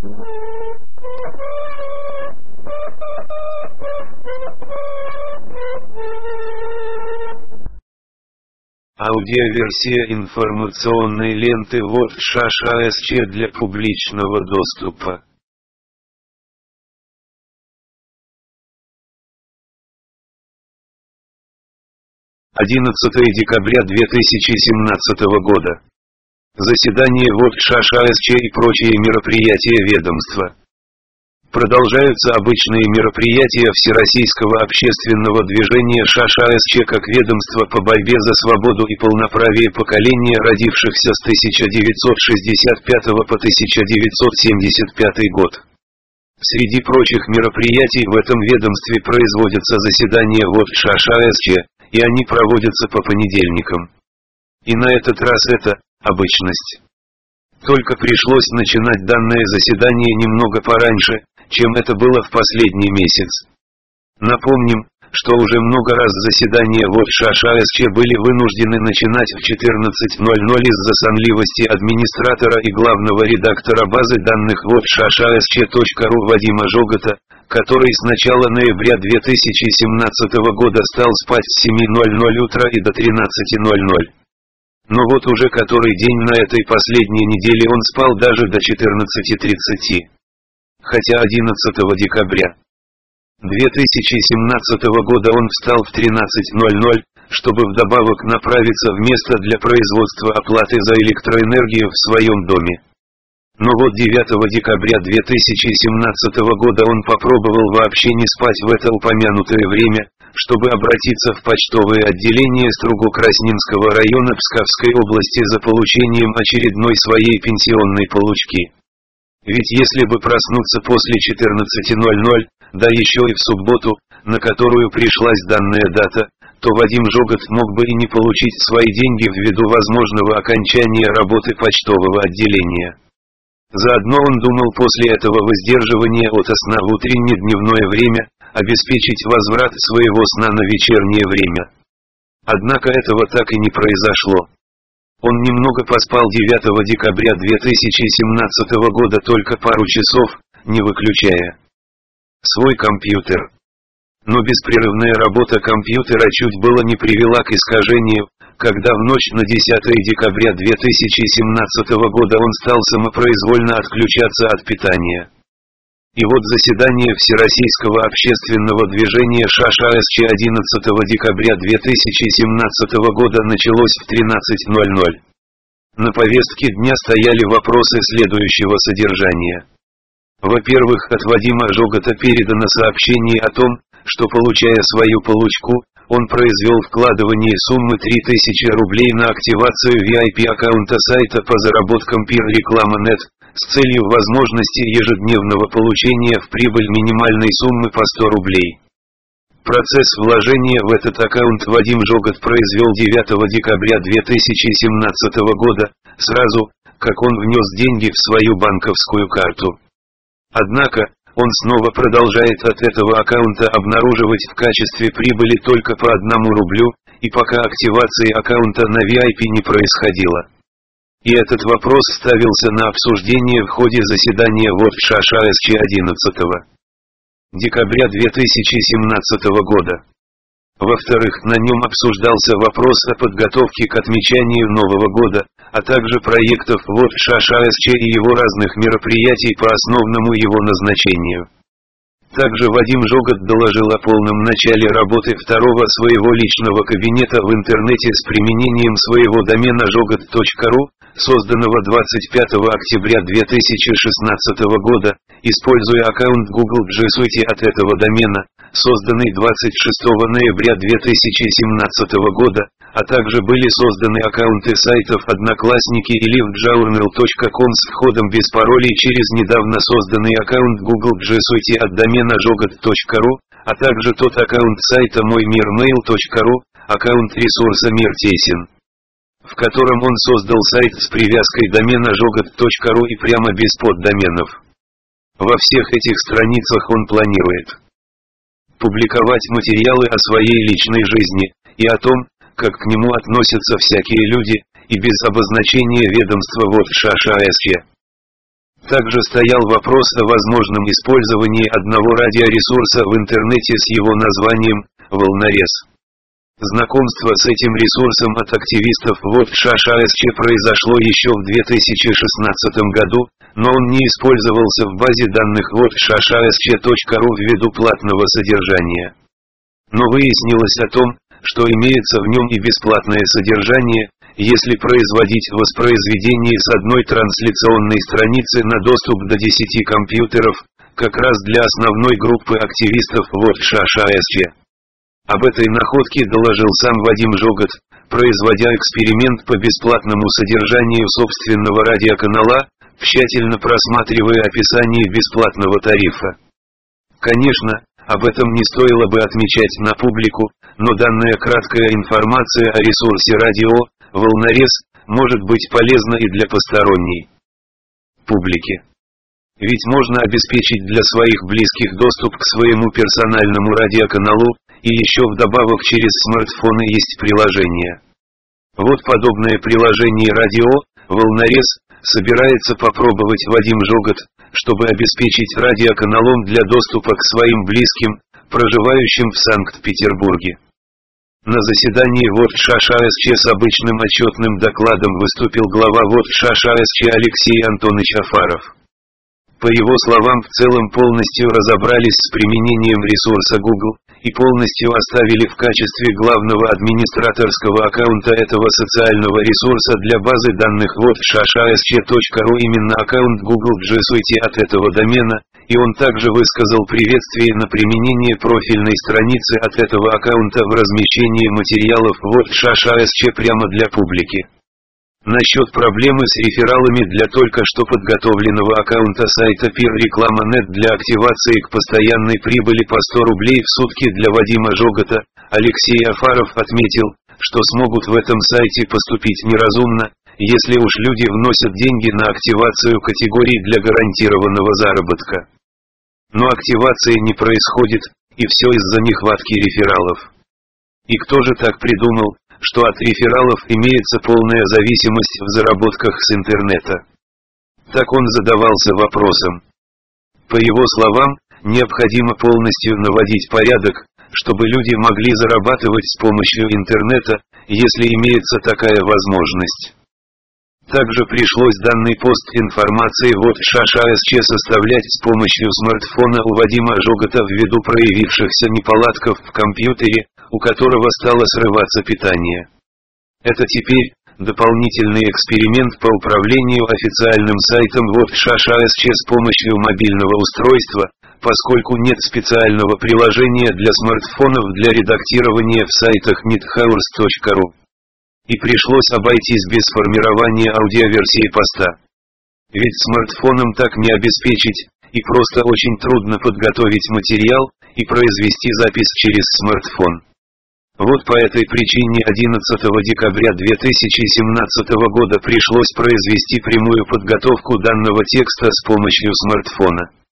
Аудиоверсия информационной ленты ВОТШ для публичного доступа. 11 декабря 2017 года. Заседание ВОТШ и прочие мероприятия ведомства. Продолжаются обычные мероприятия Всероссийского общественного движения ШАШ как ведомства по борьбе за свободу и полноправие поколения, родившихся с 1965 по 1975 год. Среди прочих мероприятий в этом ведомстве производятся заседания ВОТШ, и они проводятся по понедельникам. И на этот раз это обычность. Только пришлось начинать данное заседание немного пораньше, чем это было в последний месяц. Напомним, что уже много раз заседания ВОТШ были вынуждены начинать в 14:00 из-за сонливости администратора и главного редактора базы данных ВОТШ.ру Вадима Жогота, который с начала ноября 2017 года стал спать с 7:00 утра и до 13:00. Но вот уже который день на этой последней неделе он спал даже до 14:30. Хотя 11 декабря 2017 года он встал в 13:00, чтобы вдобавок направиться в место для производства оплаты за электроэнергию в своем доме. Но вот 9 декабря 2017 года он попробовал вообще не спать в это упомянутое время, чтобы обратиться в почтовое отделение Струго-Краснинского района Псковской области за получением очередной своей пенсионной получки. Ведь если бы проснуться после 14:00, да еще и в субботу, на которую пришлась данная дата, то Вадим Жогот мог бы и не получить свои деньги ввиду возможного окончания работы почтового отделения. Заодно он думал после этого воздерживания от сна в утренне-дневное время, обеспечить возврат своего сна на вечернее время. Однако этого так и не произошло. Он немного поспал 9 декабря 2017 года только пару часов, не выключая свой компьютер. Но беспрерывная работа компьютера чуть было не привела к искажению, когда в ночь на 10 декабря 2017 года он стал самопроизвольно отключаться от питания. И вот заседание Всероссийского общественного движения ШАШ 11 декабря 2017 года началось в 13:00. На повестке дня стояли вопросы следующего содержания. Во-первых, от Вадима Жогота передано сообщение о том, что, получая свою получку, он произвел вкладывание суммы 3000 рублей на активацию VIP-аккаунта сайта по заработкам PIR-Реклама.нет, с целью возможности ежедневного получения в прибыль минимальной суммы по 100 рублей. Процесс вложения в этот аккаунт Вадим Жогот произвел 9 декабря 2017 года, сразу, как он внес деньги в свою банковскую карту. Однако, он снова продолжает от этого аккаунта обнаруживать в качестве прибыли только по 1 рублю, и пока активации аккаунта на VIP не происходило. И этот вопрос ставился на обсуждение в ходе заседания ВОТШ 11 декабря 2017 года. Во-вторых, на нем обсуждался вопрос о подготовке к отмечанию Нового года, а также проектов ВОТШ и его разных мероприятий по основному его назначению. Также Вадим Жогот доложил о полном начале работы второго своего личного кабинета в интернете с применением своего домена jogot.ru, созданного 25 октября 2016 года, используя аккаунт Google G Suite от этого домена, созданный 26 ноября 2017 года, а также были созданы аккаунты сайтов Одноклассники и livejournal.com с входом без паролей через недавно созданный аккаунт Google G Suite от домена jogot.ru, а также тот аккаунт сайта moymirmail.ru, аккаунт ресурса Мир Тесен, в котором он создал сайт с привязкой домена jogot.ru и прямо без поддоменов. Во всех этих страницах он планирует публиковать материалы о своей личной жизни, и о том, как к нему относятся всякие люди, и без обозначения ведомства ВОТШ. Также стоял вопрос о возможном использовании одного радиоресурса в интернете с его названием «Волнорез». Знакомство с этим ресурсом от активистов ВОТ-ШАШ-АСЧ произошло еще в 2016 году, но он не использовался в базе данных ВОТ-ШАШ-АСЧ.ру ввиду платного содержания. Но выяснилось о том, что имеется в нем и бесплатное содержание, если производить воспроизведение с одной трансляционной страницы на доступ до 10 компьютеров, как раз для основной группы активистов ВОТ-ШАШ-АСЧ. Об этой находке доложил сам Вадим Жогот, производя эксперимент по бесплатному содержанию собственного радиоканала, тщательно просматривая описание бесплатного тарифа. Конечно, об этом не стоило бы отмечать на публику, но данная краткая информация о ресурсе радио «Волнорез» может быть полезна и для посторонней публики. Ведь можно обеспечить для своих близких доступ к своему персональному радиоканалу, и еще вдобавок через смартфоны есть приложение. Вот подобное приложение радио «Волнорез» собирается попробовать Вадим Жогот, чтобы обеспечить радиоканалом для доступа к своим близким, проживающим в Санкт-Петербурге. На заседании ВОТ-ШАШ-АСЧ с обычным отчетным докладом выступил глава ВОТ-ШАШ-АСЧ Алексей Антонович Афаров. По его словам, в целом полностью разобрались с применением ресурса Google, и полностью оставили в качестве главного администраторского аккаунта этого социального ресурса для базы данных ВОТ-ШАШ-АСЧ.ру именно аккаунт Google G Suite от этого домена, и он также высказал приветствие на применение профильной страницы от этого аккаунта в размещении материалов ВОТ-ШАШ-АСЧ прямо для публики. Насчет проблемы с рефералами для только что подготовленного аккаунта сайта PIR-Реклама.нет для активации к постоянной прибыли по 100 рублей в сутки для Вадима Жогота, Алексей Афаров отметил, что смогут в этом сайте поступить неразумно, если уж люди вносят деньги на активацию категорий для гарантированного заработка. Но активация не происходит, и все из-за нехватки рефералов. И кто же так придумал, что от рефералов имеется полная зависимость в заработках с интернета? Так он задавался вопросом. По его словам, необходимо полностью наводить порядок, чтобы люди могли зарабатывать с помощью интернета, если имеется такая возможность. Также пришлось данный пост информации ВОТ-ШАШ-АСЧ составлять с помощью смартфона у Вадима Жогота ввиду проявившихся неполадков в компьютере, у которого стало срываться питание. Это теперь дополнительный эксперимент по управлению официальным сайтом ВОТ-ШАШ-АСЧ с помощью мобильного устройства, поскольку нет специального приложения для смартфонов для редактирования в сайтах nethours.ru. И пришлось обойтись без формирования аудиоверсии поста. Ведь смартфоном так не обеспечить, и просто очень трудно подготовить материал и произвести запись через смартфон. Вот по этой причине 11 декабря 2017 года пришлось произвести прямую подготовку данного текста с помощью смартфона.